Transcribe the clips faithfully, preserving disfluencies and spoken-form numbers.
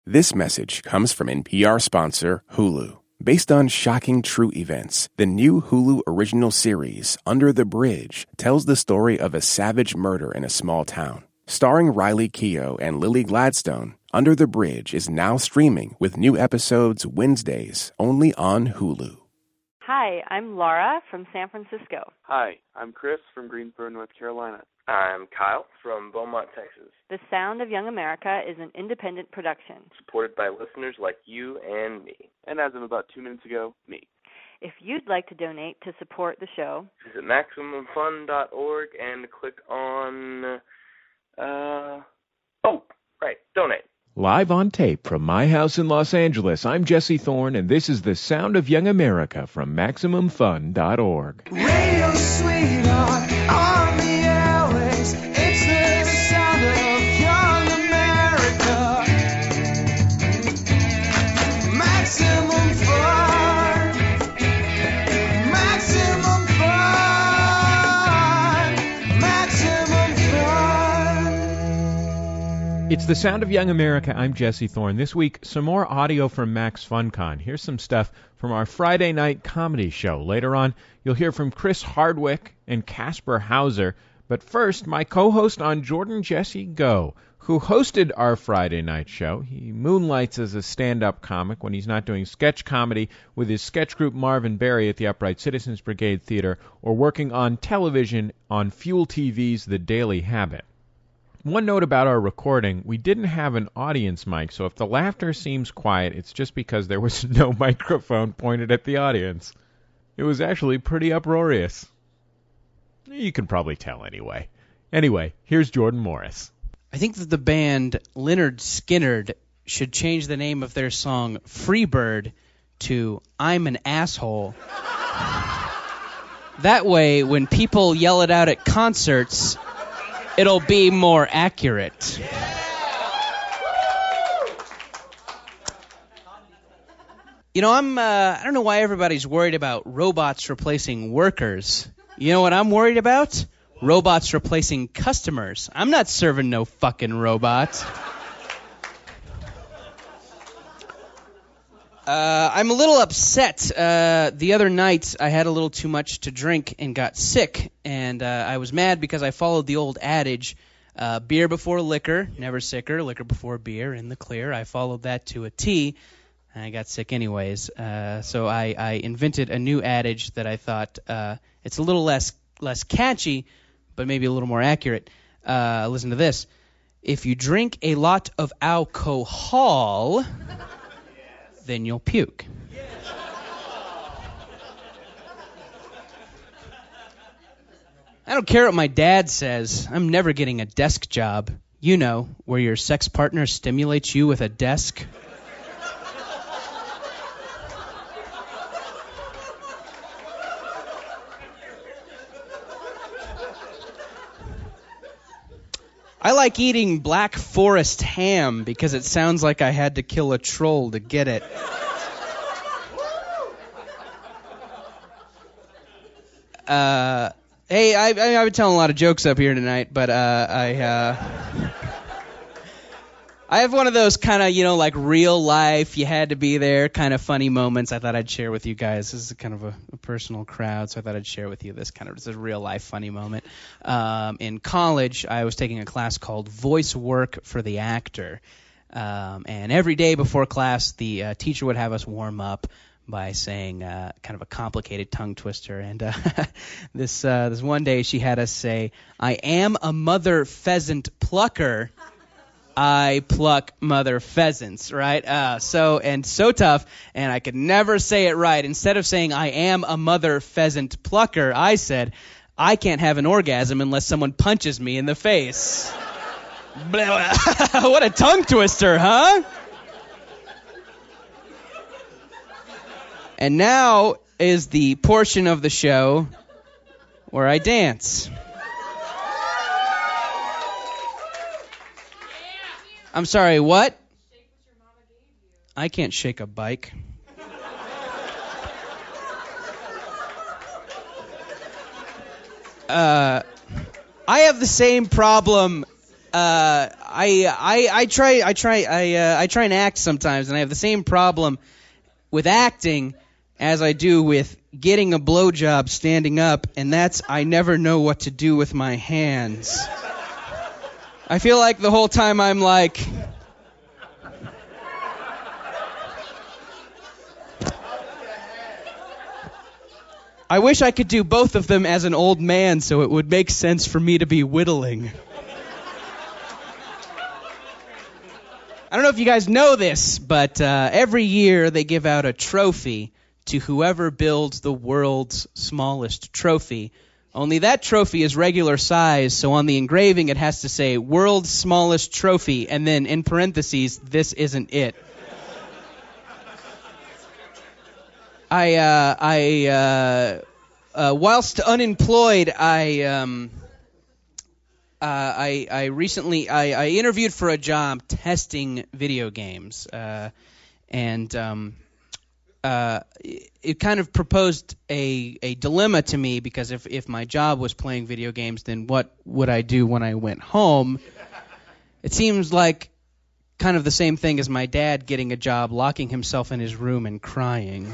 This message comes from N P R sponsor Hulu. Based on shocking true events, the new Hulu original series, Under the Bridge, tells the story of a savage murder in a small town. Starring Riley Keough and Lily Gladstone, Under the Bridge is now streaming with new episodes Wednesdays only on Hulu. Hi, I'm Laura from San Francisco. Hi, I'm Chris from Greensboro, North Carolina. I'm Kyle from Beaumont, Texas. The Sound of Young America is an independent production. Supported by listeners like you and me. And as of about two minutes ago, me. If you'd like to donate to support the show, visit Maximum Fun dot org and click on, uh, oh, right, donate. Live on tape from my house in Los Angeles, I'm Jesse Thorne, and this is The Sound of Young America from Maximum Fun dot org. Radio sweetheart on the airways, it's the sound of young America. Maximum fun, maximum fun, maximum fun. It's The Sound of Young America. I'm Jesse Thorne. This week, some more audio from Max FunCon. Here's some stuff from our Friday night comedy show. Later on, you'll hear from Chris Hardwick and Casper Hauser. But first, my co-host on Jordan Jesse Go, who hosted our Friday night show. He moonlights as a stand-up comic when he's not doing sketch comedy with his sketch group Marvin Berry at the Upright Citizens Brigade Theater or working on television on Fuel T V's The Daily Habit. One note about our recording, we didn't have an audience mic, so if the laughter seems quiet, it's just because there was no microphone pointed at the audience. It was actually pretty uproarious. You can probably tell anyway. Anyway, here's Jordan Morris. I think that the band Lynyrd Skynyrd should change the name of their song Freebird to I'm an Asshole. That way, when people yell it out at concerts, it'll be more accurate. You know, I'm, uh, I don't know why everybody's worried about robots replacing workers. You know what I'm worried about? Robots replacing customers. I'm not serving no fucking robot. Uh, I'm a little upset. Uh, the other night, I had a little too much to drink and got sick, and uh, I was mad because I followed the old adage, uh, beer before liquor, never sicker, liquor before beer, in the clear. I followed that to a T, and I got sick anyways. Uh, so I, I invented a new adage that I thought uh, it's a little less less catchy, but maybe a little more accurate. Uh, listen to this. If you drink a lot of alcohol, then you'll puke. I don't care what my dad says. I'm never getting a desk job. You know, where your sex partner stimulates you with a desk. I like eating Black Forest ham because it sounds like I had to kill a troll to get it. Uh, hey, I, I, I've been telling a lot of jokes up here tonight, but uh, I uh, I have one of those kind of, you know, like real life, you had to be there kind of funny moments I thought I'd share with you guys. This is kind of a, a personal crowd, so I thought I'd share with you this kind of, it's a real life funny moment. Um, in college, I was taking a class called Voice Work for the Actor. Um, and every day before class, the uh, teacher would have us warm up by saying uh, kind of a complicated tongue twister. And uh, this uh, this one day she had us say, I am a mother pheasant plucker. I pluck mother pheasants, right? Uh, so, and so tough, and I could never say it right. Instead of saying, I am a mother pheasant plucker, I said, I can't have an orgasm unless someone punches me in the face. What a tongue twister, huh? And now is the portion of the show where I dance. I'm sorry, what? I can't shake a bike. Uh, I have the same problem Uh, I I I try I try I uh, I try and act sometimes, and I have the same problem with acting as I do with getting a blowjob standing up, and that's I never know what to do with my hands. I feel like the whole time I'm like, I wish I could do both of them as an old man, so it would make sense for me to be whittling. I don't know if you guys know this, but uh, every year they give out a trophy to whoever builds the world's smallest trophy. Only that trophy is regular size, so on the engraving it has to say world's smallest trophy, and then in parentheses, this isn't it. I, uh, I, uh, uh, whilst unemployed, I, um... Uh, I, I recently I, I interviewed for a job testing video games, uh, and um, uh, it kind of proposed a, a dilemma to me, because if, if my job was playing video games, then what would I do when I went home? It seems like kind of the same thing as my dad getting a job, locking himself in his room and crying.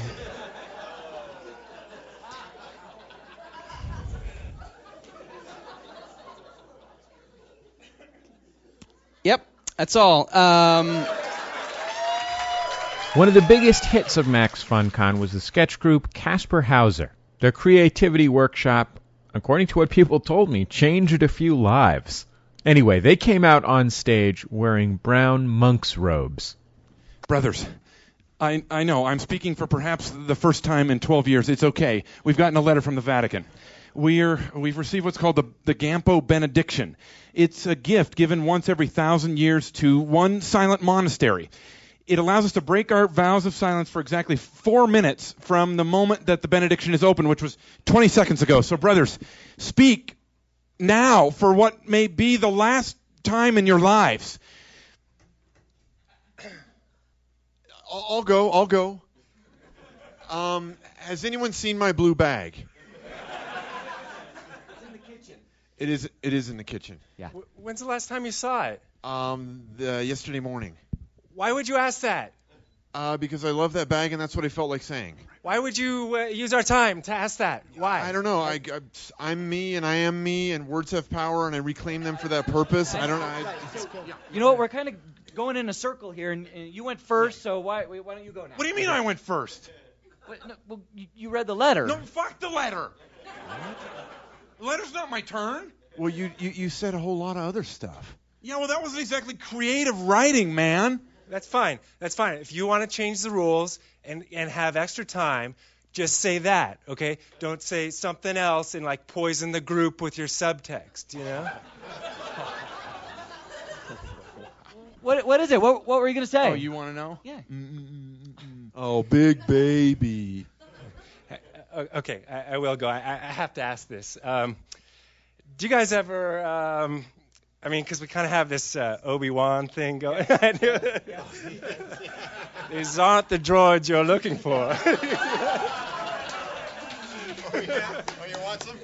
Yep, that's all. Um, One of the biggest hits of Max FunCon was the sketch group Casper Hauser. Their creativity workshop, according to what people told me, changed a few lives. Anyway, they came out on stage wearing brown monk's robes. Brothers, I I know, I'm speaking for perhaps the first time in twelve years. It's okay. We've gotten a letter from the Vatican. We're, we've received what's called the, the Gampo Benediction. It's a gift given once every thousand years to one silent monastery. It allows us to break our vows of silence for exactly four minutes from the moment that the benediction is open, which was twenty seconds ago. So, brothers, speak now for what may be the last time in your lives. I'll, I'll go, I'll go. Um, has anyone seen my blue bag? It is. It is in the kitchen. Yeah. When's the last time you saw it? Um, the, yesterday morning. Why would you ask that? Uh, because I love that bag, and that's what I felt like saying. Why would you uh, use our time to ask that? Why? I don't know. I, I, I'm me, and I am me, and words have power, and I reclaim them for that purpose. I don't know. I, you know what? We're kind of going in a circle here, and, and you went first, so why why don't you go now? What do you mean I went first? Wait, no, well, you, you read the letter. No, fuck the letter. The letter's not my turn. Well, you, you, you said a whole lot of other stuff. Yeah, well, that wasn't exactly creative writing, man. That's fine. That's fine. If you want to change the rules and, and have extra time, just say that, okay? Don't say something else and, like, poison the group with your subtext, you know? What What is it? What, what were you going to say? Oh, you want to know? Yeah. Mm-mm-mm-mm. Oh, big baby. Okay, I, I will go. I, I have to ask this. Um, do you guys ever, um, I mean, because we kind of have this uh, Obi-Wan thing going. These aren't the droids you're looking for. Oh, yeah? Oh, you want some?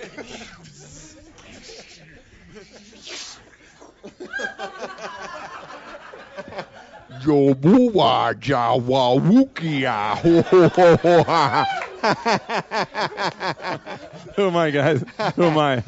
Jobuwa Jawa Wukia. Who am I, guys? Who am I?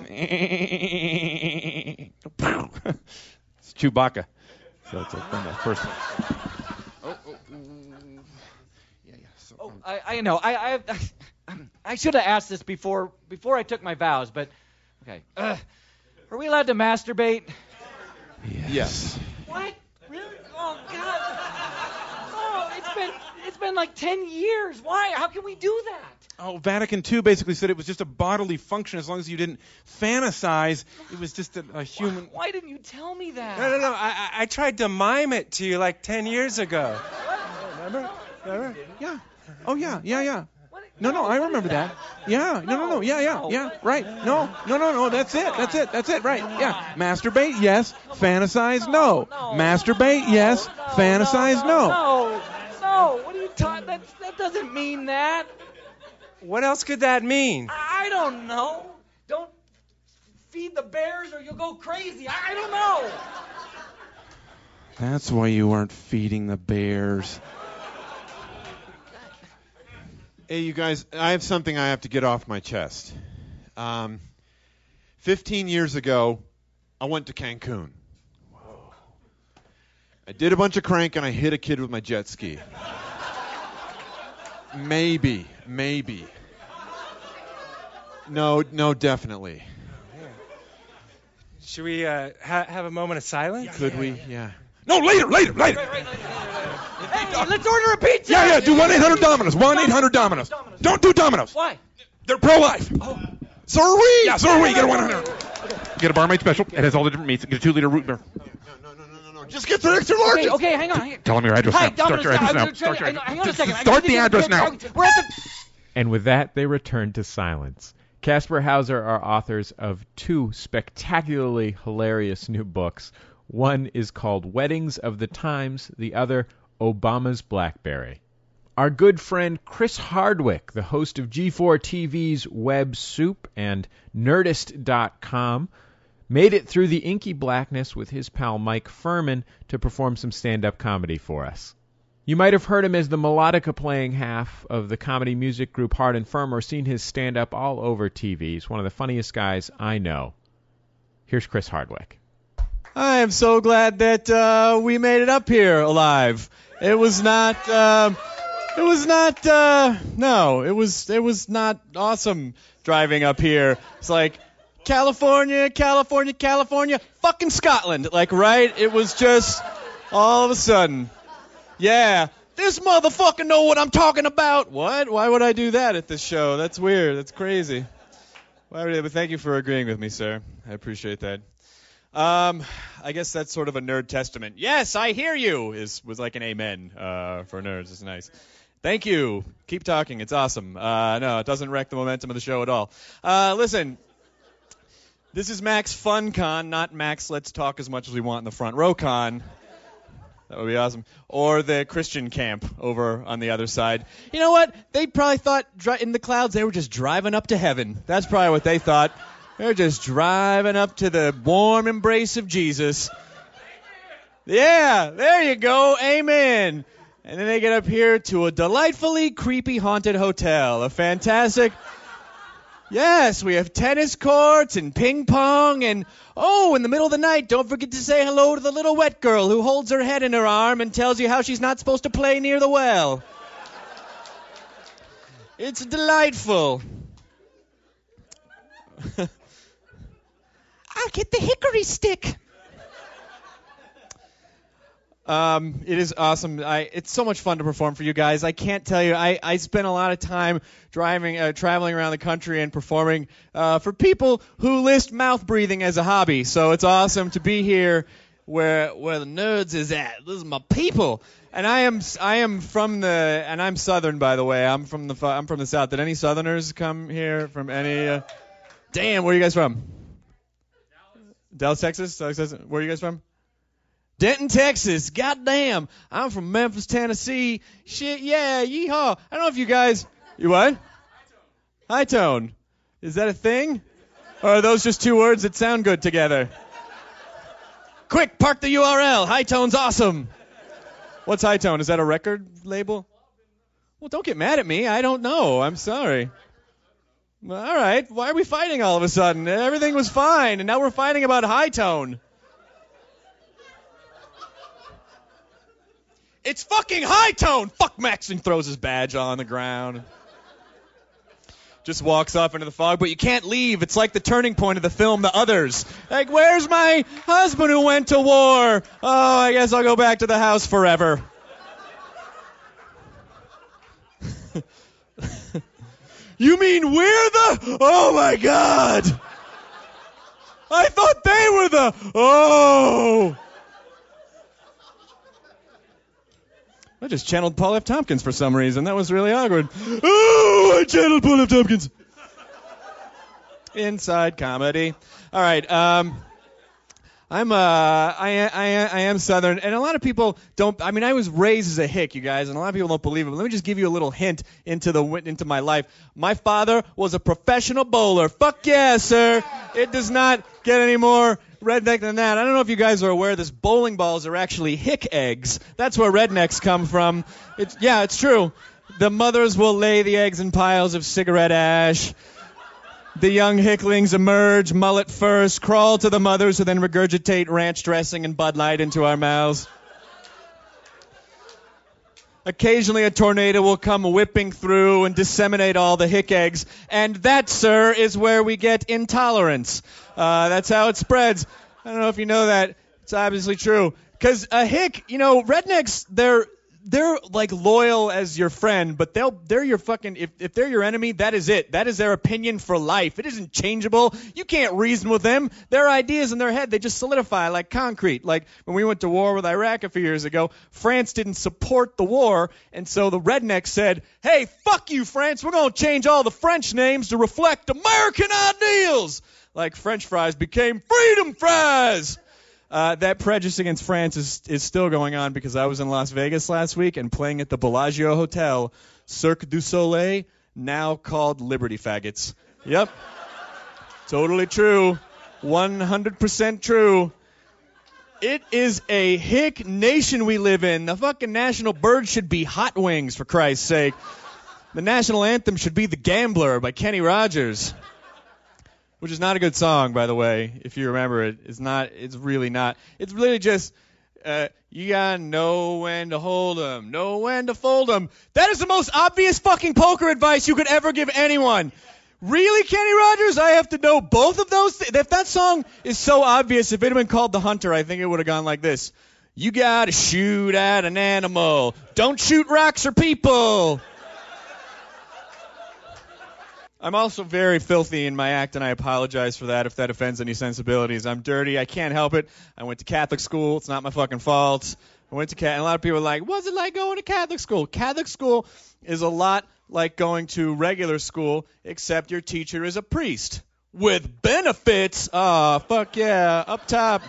It's Chewbacca. So it's like from that first one. Oh, oh, yeah, yeah. So, Oh, um, I, I know. I I, I should have asked this before before I took my vows, but okay. Uh, are we allowed to masturbate? yes. What? Really? Oh God! Oh, it's been it's been like ten years. Why? How can we do that? Oh, Vatican two basically said it was just a bodily function as long as you didn't fantasize. It was just a, a human. Why didn't you tell me that? No, no, no. I, I, I tried to mime it to you like ten years ago. Remember? Remember? Yeah. Oh, yeah, yeah, yeah. What? No, no, I remember that. Yeah, no, no, no, yeah, yeah, yeah, right. No, no, no, no, that's it, that's it, that's it, right. Yeah. Masturbate, yes. Fantasize, no. Masturbate, yes. Fantasize, no. No, no. What are you talking? That that doesn't mean that. What else could that mean? I don't know. Don't feed the bears or you'll go crazy. I, I don't know. That's why you weren't feeding the bears. Hey, you guys, I have something I have to get off my chest. Um, Fifteen years ago, I went to Cancun. Whoa. I did a bunch of crank and I hit a kid with my jet ski. Maybe, maybe. No, no, definitely. Should we uh, ha- have a moment of silence? Could we? Yeah. No, later, later, later. Hey, let's order a pizza. Yeah, yeah, do one eight hundred Domino's. one eight hundred Domino's. Don't do Domino's. Why? They're pro-life. Oh. So are we. Yeah, so are we. Get a one hundred. Get a barmaid special. It has all the different meats. Get a two-liter root beer. No, no, no, no, no. Just get the extra large. Okay, okay, hang on. Hang on. Tell them your address Hi, now. Start Domino's. your address I'm now. trying- Start your hang on, hang on a Just second. I Start need the to- address now. We're at the... And with that, they returned to silence. Caspar Hauser are authors of two spectacularly hilarious new books. One is called Weddings of the Times, the other, Obama's Blackberry. Our good friend Chris Hardwick, the host of G four T V's Web Soup and Nerdist dot com, made it through the inky blackness with his pal Mike Furman to perform some stand-up comedy for us. You might have heard him as the melodica playing half of the comedy music group Hard and Firm, or seen his stand-up all over T V. He's one of the funniest guys I know. Here's Chris Hardwick. I am so glad that uh, we made it up here alive. It was not. Um, it was not. Uh, no, it was. It was not awesome driving up here. It's like California, California, California, fucking Scotland. Like, right? It was just all of a sudden. Yeah, this motherfucker know what I'm talking about. What? Why would I do that at this show? That's weird. That's crazy. Why would I? But thank you for agreeing with me, sir. I appreciate that. Um, I guess that's sort of a nerd testament. Yes, I hear you. Is was like an amen uh, for nerds. It's nice. Thank you. Keep talking. It's awesome. Uh, no, it doesn't wreck the momentum of the show at all. Uh, listen, this is Max Fun Con, not Max Let's Talk as much as we want in the front row con. That would be awesome. Or the Christian camp over on the other side. You know what? They probably thought dri- in the clouds they were just driving up to heaven. That's probably what they thought. They're just driving up to the warm embrace of Jesus. Yeah, there you go. Amen. And then they get up here to a delightfully creepy haunted hotel. A fantastic... Yes, we have tennis courts and ping pong and, oh, in the middle of the night, don't forget to say hello to the little wet girl who holds her head in her arm and tells you how she's not supposed to play near the well. It's delightful. I'll get the hickory stick. Um, it is awesome. I, it's so much fun to perform for you guys. I can't tell you. I, I spent a lot of time driving, uh, traveling around the country and performing uh, for people who list mouth breathing as a hobby. So it's awesome to be here where where the nerds is at. This is my people. And I am I am from the and I'm Southern, by the way. I'm from the I'm from the South. Did any Southerners come here from any? Uh, damn, where are you guys from? Dallas, Texas. Dallas, Texas. Where are you guys from? Denton, Texas. Goddamn. I'm from Memphis, Tennessee. Shit, yeah, yeehaw. I don't know if you guys... You what? High tone. Is that a thing? Or are those just two words that sound good together? Quick, park the U R L. High tone's awesome. What's high tone? Is that a record label? Well, don't get mad at me. I don't know. I'm sorry. Well, all right. Why are we fighting all of a sudden? Everything was fine, and now we're fighting about high tone. It's fucking high tone. Fuck Max, and throws his badge on the ground. Just walks off into the fog, but you can't leave. It's like the turning point of the film The Others. Like, where's my husband who went to war? Oh, I guess I'll go back to the house forever. You mean we're the... Oh, my God. I thought they were the... Oh... I just channeled Paul F. Tompkins for some reason. That was really awkward. Oh, I channeled Paul F. Tompkins. Inside comedy. All right. Um, I'm uh I I I am Southern, and a lot of people don't. I mean, I was raised as a hick, you guys, and a lot of people don't believe it. But let me just give you a little hint into the into my life. My father was a professional bowler. Fuck yeah, sir. It does not get any more redneck than that. I don't know if you guys are aware this. Bowling balls are actually hick eggs. That's where rednecks come from. It's yeah, it's true. The mothers will lay the eggs in piles of cigarette ash. The young hicklings emerge, mullet first, crawl to the mothers, who then regurgitate ranch dressing and Bud Light into our mouths. Occasionally a tornado will come whipping through and disseminate all the hick eggs. And that, sir, is where we get intolerance. Uh, that's how it spreads. I don't know if you know that. It's obviously true. Because a hick, you know, rednecks, they're... They're like loyal as your friend, but they'll they're your fucking if if they're your enemy, that is it. That is their opinion for life. It isn't changeable. You can't reason with them. Their ideas in their head, they just solidify like concrete. Like when we went to war with Iraq a few years ago, France didn't support the war, and so the rednecks said, "Hey, fuck you, France. We're gonna change all the French names to reflect American ideals." Like French fries became freedom fries. Uh, that prejudice against France is, is still going on because I was in Las Vegas last week and playing at the Bellagio Hotel, Cirque du Soleil, now called Liberty Faggots. Yep. Totally true. one hundred percent true. It is a hick nation we live in. The fucking national bird should be Hot Wings, for Christ's sake. The national anthem should be The Gambler by Kenny Rogers. Which is not a good song, by the way, if you remember it. It's not. It's really not. It's really just, uh, you gotta know when to hold 'em, know when to fold 'em. That is the most obvious fucking poker advice you could ever give anyone. Really, Kenny Rogers? I have to know both of those things? If that song is so obvious, if it had been called The Hunter, I think it would have gone like this. You gotta shoot at an animal. Don't shoot rocks or people. I'm also very filthy in my act, and I apologize for that if that offends any sensibilities. I'm dirty. I can't help it. I went to Catholic school. It's not my fucking fault. I went to Catholic, and a lot of people are like, what's it like going to Catholic school? Catholic school is a lot like going to regular school, except your teacher is a priest. With benefits. Ah, oh, fuck yeah. Up top.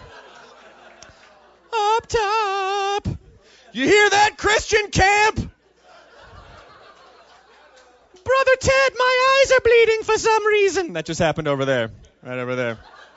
Up top. You hear that, Christian camp? Brother Ted, my eyes are bleeding for some reason. That just happened over there. Right over there.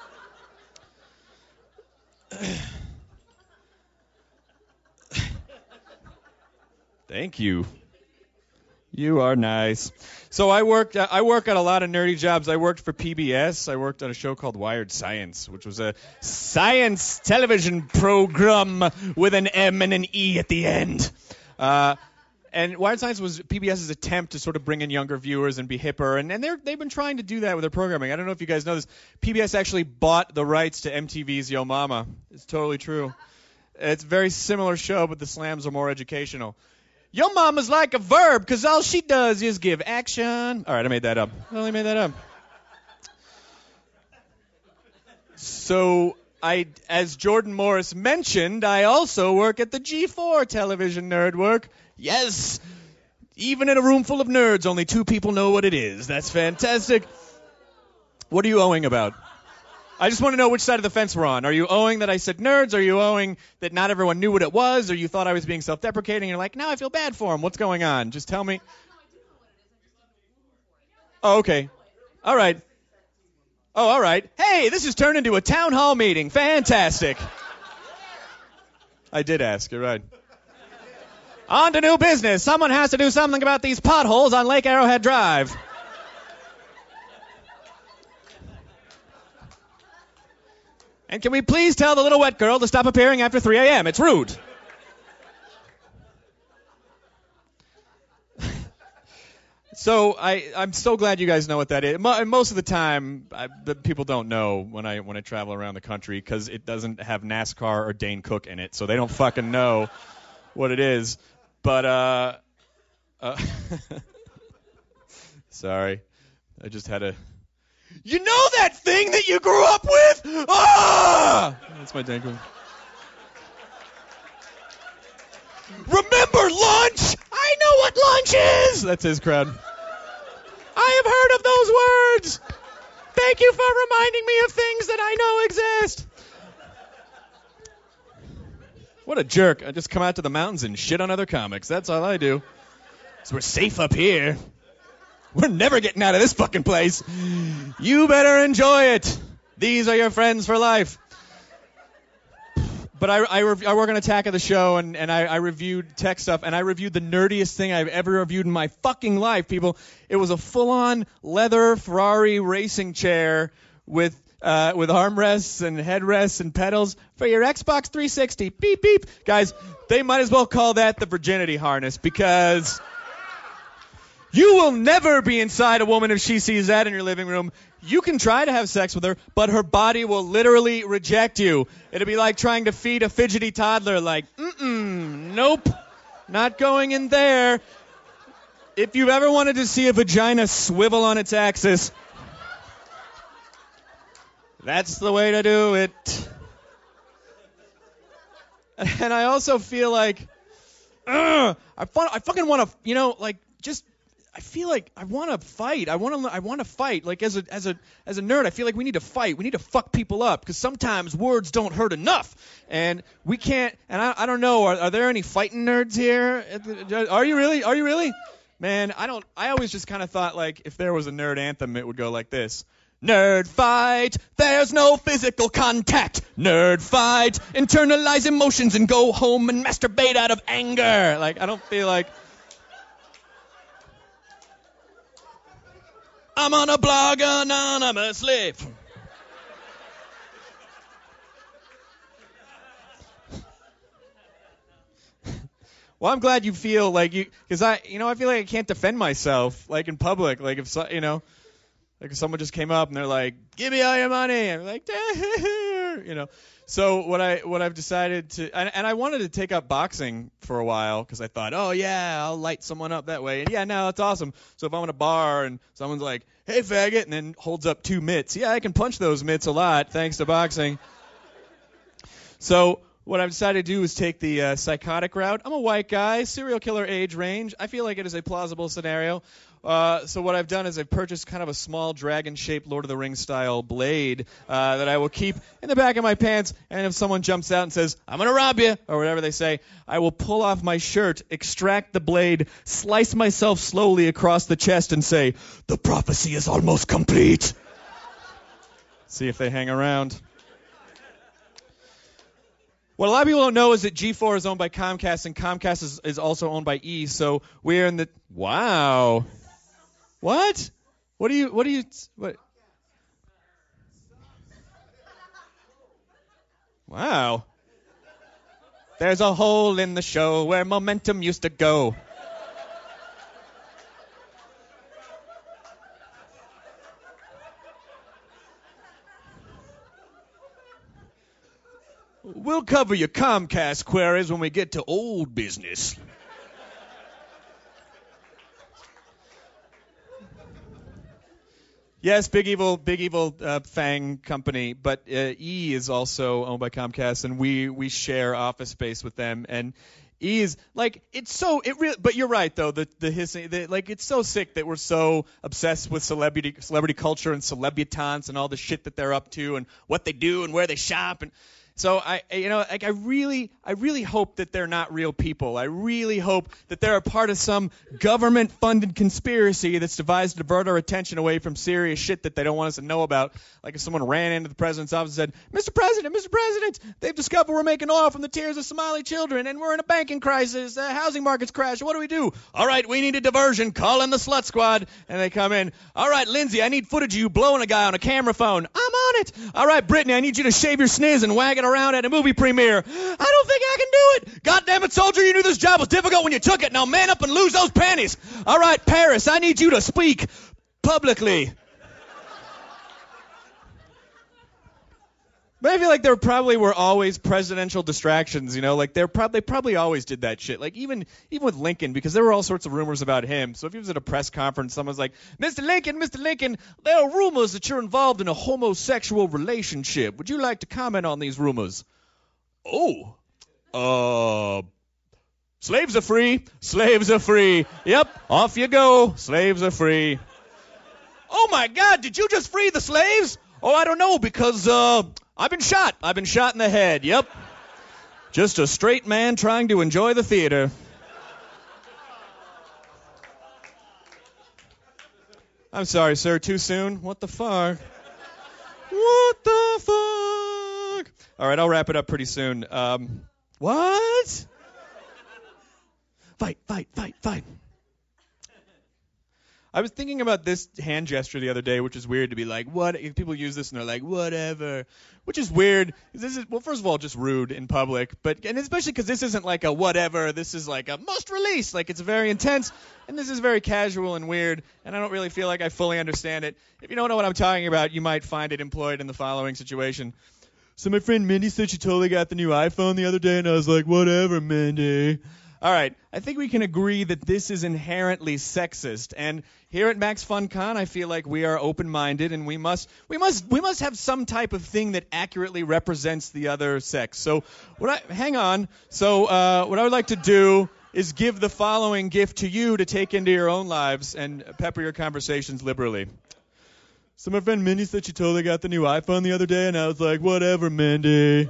Thank you. You are nice. So I worked. I work at a lot of nerdy jobs. I worked for P B S. I worked on a show called Wired Science, which was a science television program with an M and an E at the end. Uh, And Wired Science was PBS's attempt to sort of bring in younger viewers and be hipper, and, and they're, they've been trying to do that with their programming. I don't know if you guys know this. P B S actually bought the rights to M T V's Yo Mama. It's totally true. It's a very similar show, but the slams are more educational. Yo Mama's like a verb, because all she does is give action. All right, I made that up. I only made that up. So, I, as Jordan Morris mentioned, I also work at the G four Television Nerdwork. Yes, even in a room full of nerds, only two people know what it is. That's fantastic. What are you owing about? I just want to know which side of the fence we're on. Are you owing that I said nerds? Are you owing that not everyone knew what it was? Or you thought I was being self-deprecating and you're like, now I feel bad for him. What's going on? Just tell me. Oh, okay. All right. Oh, all right. Hey, this has turned into a town hall meeting. Fantastic. I did ask. You're right. On to new business. Someone has to do something about these potholes on Lake Arrowhead Drive. And can we please tell the little wet girl to stop appearing after three a.m.? It's rude. So I, I'm so glad you guys know what that is. Mo- most of the time, I, the people don't know when I when I travel around the country because it doesn't have NASCAR or Dane Cook in it, so they don't fucking know what it is. But, uh, uh sorry, I just had a, you know that thing that you grew up with? Ah! That's my Dane Cook. Remember lunch? I know what lunch is! That's his crowd. I have heard of those words. Thank you for reminding me of things that I know exist. What a jerk. I just come out to the mountains and shit on other comics. That's all I do. So we're safe up here. We're never getting out of this fucking place. You better enjoy it. These are your friends for life. But I, I, rev- I work on Attack of the Show, and, and I, I reviewed tech stuff, and I reviewed the nerdiest thing I've ever reviewed in my fucking life, people. It was a full-on leather Ferrari racing chair with uh, with armrests and headrests and pedals for your Xbox three sixty. Beep, beep. Guys, they might as well call that the virginity harness, because you will never be inside a woman if she sees that in your living room. You can try to have sex with her, but her body will literally reject you. It'll be like trying to feed a fidgety toddler, like, mm-mm, nope, not going in there. If you've ever wanted to see a vagina swivel on its axis, that's the way to do it. And I also feel like, ugh, I, fun, I fucking want to, you know, like, just... I feel like I want to fight. I want to. I want to fight. Like as a as a as a nerd, I feel like we need to fight. We need to fuck people up, because sometimes words don't hurt enough, and we can't. And I, I don't know. Are, are there any fighting nerds here? Are you really? Are you really? Man, I don't. I always just kind of thought, like, if there was a nerd anthem, it would go like this: Nerd fight. There's no physical contact. Nerd fight. Internalize emotions and go home and masturbate out of anger. Like, I don't feel like. I'm on a blog anonymously. Well, I'm glad you feel like you, because I, you know, I feel like I can't defend myself, like in public. Like if, so, you know, like if someone just came up and they're like, "Give me all your money," I'm like, you know. So what I what I've decided to, and, and I wanted to take up boxing for a while, because I thought, oh yeah, I'll light someone up that way. And yeah, no, it's awesome. So if I'm in a bar and someone's like, "Hey faggot," and then holds up two mitts, yeah, I can punch those mitts a lot thanks to boxing. So what I've decided to do is take the uh, psychotic route. I'm a white guy, serial killer age range. I feel like it is a plausible scenario. Uh, so what I've done is I've purchased kind of a small dragon-shaped Lord of the Rings style blade uh, that I will keep in the back of my pants, and if someone jumps out and says, "I'm going to rob you," or whatever they say, I will pull off my shirt, extract the blade, slice myself slowly across the chest, and say, "The prophecy is almost complete." See if they hang around. What a lot of people don't know is that G four is owned by Comcast, and Comcast is, is also owned by E, so we're in the... Wow. What? What do you... What do you... What? Wow. There's a hole in the show where momentum used to go. We'll cover your Comcast queries when we get to old business. Yes, Big Evil, Big Evil uh, Fang Company, but uh, E is also owned by Comcast, and we we share office space with them. And E is like it's so it really. But you're right though. The the hissing, the, like it's so sick that we're so obsessed with celebrity celebrity culture and celebutants and all the shit that they're up to and what they do and where they shop and. So I, you know, like I really, I really hope that they're not real people. I really hope that they're a part of some government-funded conspiracy that's devised to divert our attention away from serious shit that they don't want us to know about. Like if someone ran into the president's office and said, "Mister President, Mister President, they've discovered we're making oil from the tears of Somali children, and we're in a banking crisis. The housing market's crashed. What do we do? All right, we need a diversion. Call in the slut squad." And they come in. "All right, Lindsay, I need footage of you blowing a guy on a camera phone." "I'm on it." "All right, Brittany, I need you to shave your sniz and wag it around at a movie premiere." "I don't think I can do it." "God damn it, soldier, you knew this job was difficult when you took it. Now man up and lose those panties." "All right, Paris, I need you to speak publicly." But I feel like there probably were always presidential distractions, you know, like they're probably they probably always did that shit. Like even even with Lincoln, because there were all sorts of rumors about him. So if he was at a press conference, someone's like, "Mister Lincoln, Mister Lincoln, there are rumors that you're involved in a homosexual relationship. Would you like to comment on these rumors?" "Oh, uh, slaves are free. Slaves are free. Yep, off you go. Slaves are free." "Oh my God, did you just free the slaves?" "Oh, I don't know because uh, I've been shot. I've been shot in the head. Yep. Just a straight man trying to enjoy the theater. I'm sorry, sir. Too soon? What the fuck? What the fuck? All right, I'll wrap it up pretty soon. Um, what? Fight, fight, fight, fight. I was thinking about this hand gesture the other day, which is weird to be like, what? If people use this and they're like, whatever, which is weird. This is, well, first of all, just rude in public, but and especially because this isn't like a whatever. This is like a must release. Like it's very intense, and this is very casual and weird, and I don't really feel like I fully understand it. If you don't know what I'm talking about, you might find it employed in the following situation. So my friend Mindy said she totally got the new iPhone the other day, and I was like, whatever, Mindy. All right, I think we can agree that this is inherently sexist, and here at Max Fun Con, I feel like we are open-minded, and we must, we must, we must have some type of thing that accurately represents the other sex. So, what I, hang on. So, uh, what I would like to do is give the following gift to you to take into your own lives and pepper your conversations liberally. So, my friend Mindy said she totally got the new iPhone the other day, and I was like, whatever, Mindy.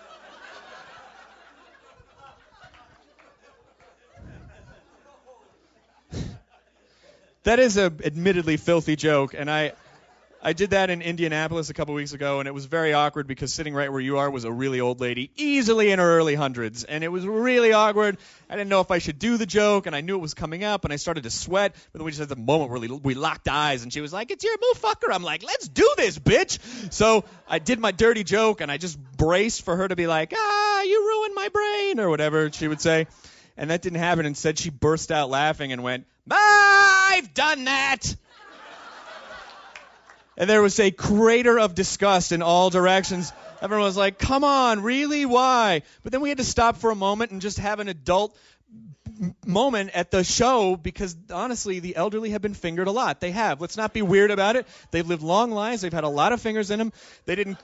That is a admittedly filthy joke, and I I did that in Indianapolis a couple weeks ago, and it was very awkward because sitting right where you are was a really old lady, easily in her early hundreds, and it was really awkward. I didn't know if I should do the joke, and I knew it was coming up, and I started to sweat, but then we just had the moment where we, we locked eyes, and she was like, it's your move, fucker. I'm like, let's do this, bitch. So I did my dirty joke, and I just braced for her to be like, ah, you ruined my brain, or whatever she would say. And that didn't happen. Instead, she burst out laughing and went, I've done that! And there was a crater of disgust in all directions. Everyone was like, come on, really? Why? But then we had to stop for a moment and just have an adult m- moment at the show because, honestly, the elderly have been fingered a lot. They have. Let's not be weird about it. They've lived long lives. They've had a lot of fingers in them. They didn't...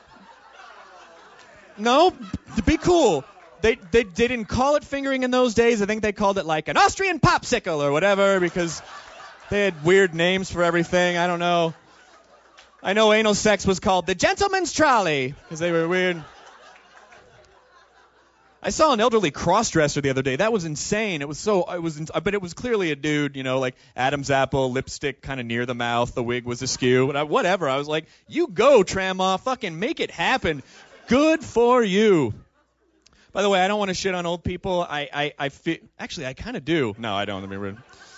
No, be cool. They, they they didn't call it fingering in those days. I think they called it like an Austrian popsicle or whatever because they had weird names for everything. I don't know. I know anal sex was called the gentleman's trolley because they were weird. I saw an elderly cross-dresser the other day. That was insane. It was so, it was, but it was clearly a dude, you know, like Adam's apple, lipstick kind of near the mouth. The wig was askew. But I, whatever. I was like, you go, Trama. Fucking make it happen. Good for you. By the way, I don't want to shit on old people. I, I, I feel, actually, I kind of do. No, I don't. Let me read.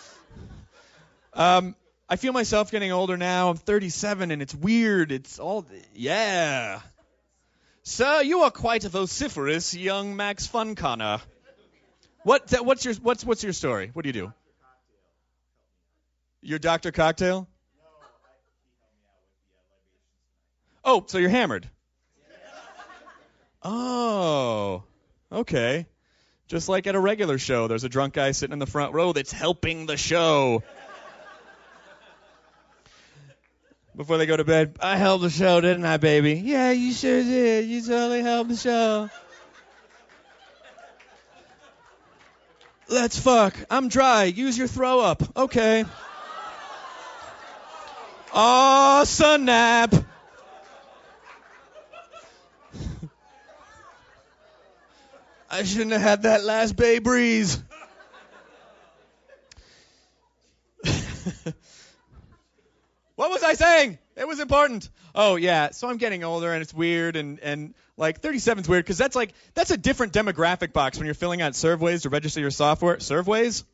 Um, I feel myself getting older now. I'm thirty-seven, and it's weird. It's all, yeah. Sir, you are quite a vociferous young Max Funconner. What, what's your, what's, what's your story? What do you do? You're Doctor Cocktail? Oh, so you're hammered. Oh. Okay. Just like at a regular show, there's a drunk guy sitting in the front row that's helping the show. Before they go to bed, I helped the show, didn't I, baby? Yeah, you sure did. You totally helped the show. Let's fuck. I'm dry. Use your throw up. Okay. Aw, sun nap. I shouldn't have had that last Bay Breeze. What was I saying? It was important. Oh, yeah. So I'm getting older, and it's weird, and, and like, thirty-seven's weird, because that's like, that's a different demographic box when you're filling out Serveways to register your software. Serveways?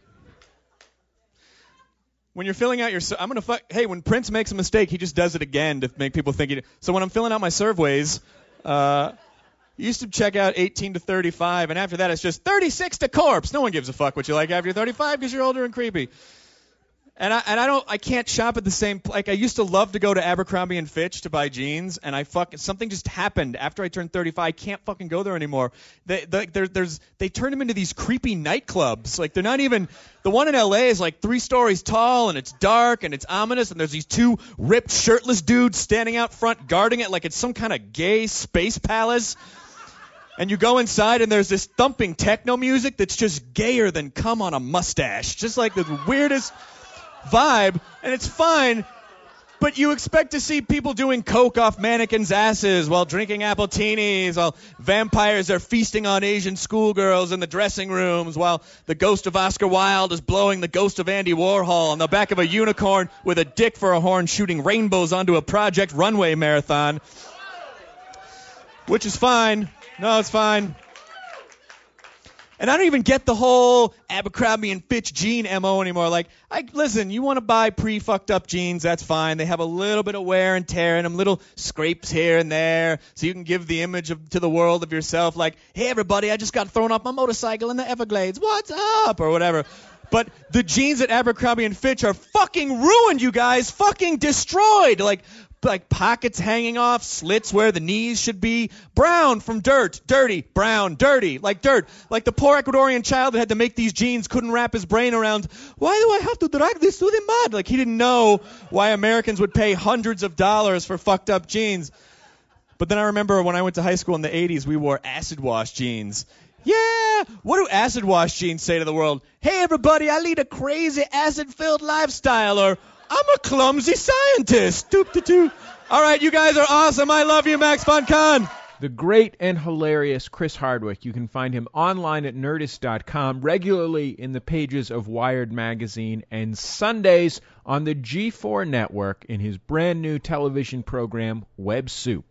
When you're filling out your, I'm going to fuck, hey, when Prince makes a mistake, he just does it again to make people think he, so when I'm filling out my Serveways, uh, you used to check out eighteen to thirty-five, and after that it's just thirty-six to corpse. No one gives a fuck what you like after you're thirty-five because you're older and creepy. And I and I don't I can't shop at the same like I used to love to go to Abercrombie and Fitch to buy jeans, and I fuck something just happened after I turned thirty-five. I can't fucking go there anymore. They they there, there's they turn them into these creepy nightclubs. Like they're not even the one in L A is like three stories tall, and it's dark and it's ominous, and there's these two ripped shirtless dudes standing out front guarding it like it's some kind of gay space palace. And you go inside, and there's this thumping techno music that's just gayer than cum on a mustache, just like the weirdest vibe, and it's fine, but you expect to see people doing coke off mannequins' asses while drinking appletinis, while vampires are feasting on Asian schoolgirls in the dressing rooms, while the ghost of Oscar Wilde is blowing the ghost of Andy Warhol on the back of a unicorn with a dick for a horn shooting rainbows onto a Project Runway marathon. Which is fine. No, it's fine. And I don't even get the whole Abercrombie and Fitch jean M O anymore. Like, I listen, you want to buy pre-fucked up jeans, that's fine. They have a little bit of wear and tear in them, little scrapes here and there, so you can give the image of, to the world of yourself like, hey, everybody, I just got thrown off my motorcycle in the Everglades. What's up? Or whatever. But the jeans at Abercrombie and Fitch are fucking ruined, you guys. Fucking destroyed. Like, like pockets hanging off, slits where the knees should be, brown from dirt, dirty, brown, dirty, like dirt. Like the poor Ecuadorian child that had to make these jeans couldn't wrap his brain around, why do I have to drag this through the mud? Like he didn't know why Americans would pay hundreds of dollars for fucked up jeans. But then I remember when I went to high school in the eighties, we wore acid wash jeans. Yeah! What do acid wash jeans say to the world? Hey, everybody, I lead a crazy acid-filled lifestyle, or I'm a clumsy scientist. Doop de doo. All right, you guys are awesome. I love you, Max FunCon. The great and hilarious Chris Hardwick. You can find him online at nerdist dot com, regularly in the pages of Wired Magazine, and Sundays on the G four network in his brand new television program, Web Soup.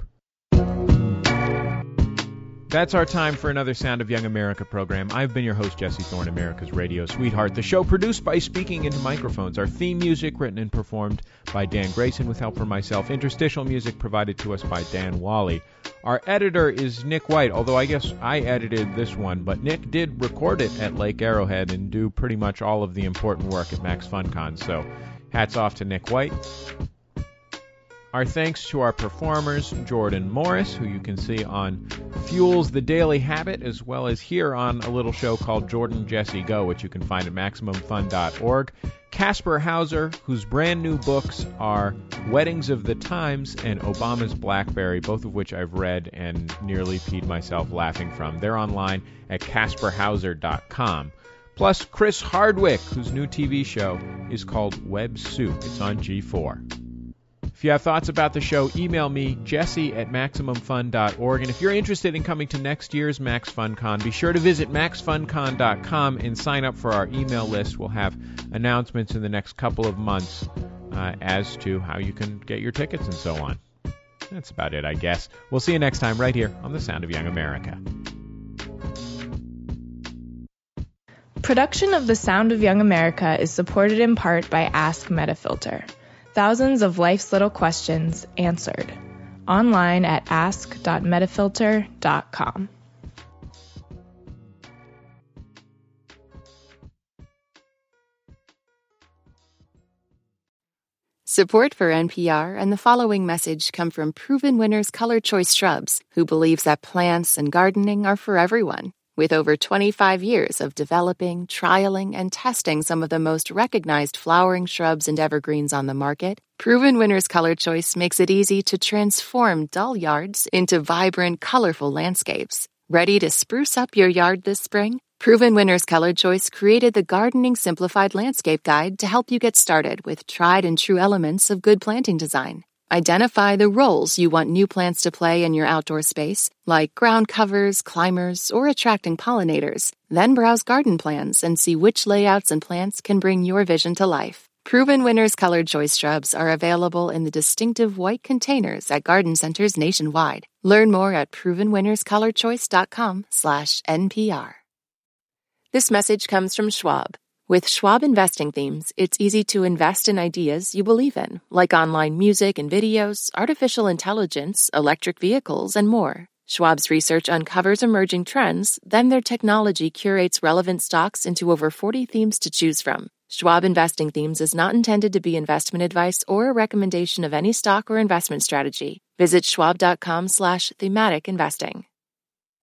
That's our time for another Sound of Young America program. I've been your host, Jesse Thorne, America's radio sweetheart. The show produced by Speaking Into Microphones. Our theme music written and performed by Dan Grayson with help from myself. Interstitial music provided to us by Dan Wally. Our editor is Nick White, although I guess I edited this one, but Nick did record it at Lake Arrowhead and do pretty much all of the important work at Max FunCon. So hats off to Nick White. Our thanks to our performers, Jordan Morris, who you can see on Fuels the Daily Habit, as well as here on a little show called Jordan Jesse Go, which you can find at maximum fun dot org. Casper Hauser, whose brand new books are Weddings of the Times and Obama's Blackberry, both of which I've read and nearly peed myself laughing from. They're online at casper hauser dot com. Plus Chris Hardwick, whose new T V show is called Web Soup. It's on G four. If you have thoughts about the show, email me, jesse at maximum fun dot org. And if you're interested in coming to next year's Max FunCon, be sure to visit max fun con dot com and sign up for our email list. We'll have announcements in the next couple of months uh, as to how you can get your tickets and so on. That's about it, I guess. We'll see you next time right here on The Sound of Young America. Production of The Sound of Young America is supported in part by Ask Metafilter. Thousands of life's little questions answered. Online at ask dot metafilter dot com. Support for N P R and the following message come from Proven Winners Color Choice Shrubs, who believes that plants and gardening are for everyone. With over twenty-five years of developing, trialing, and testing some of the most recognized flowering shrubs and evergreens on the market, Proven Winners Color Choice makes it easy to transform dull yards into vibrant, colorful landscapes. Ready to spruce up your yard this spring? Proven Winners Color Choice created the Gardening Simplified Landscape Guide to help you get started with tried and true elements of good planting design. Identify the roles you want new plants to play in your outdoor space, like ground covers, climbers, or attracting pollinators. Then browse garden plans and see which layouts and plants can bring your vision to life. Proven Winners Colored Choice Shrubs are available in the distinctive white containers at garden centers nationwide. Learn more at proven winners color choice dot com slash N P R. This message comes from Schwab. With Schwab investing themes, it's easy to invest in ideas you believe in, like online music and videos, artificial intelligence, electric vehicles, and more. Schwab's research uncovers emerging trends, then their technology curates relevant stocks into over forty themes to choose from. Schwab Investing Themes is not intended to be investment advice or a recommendation of any stock or investment strategy. Visit schwab dot com slash thematic investing.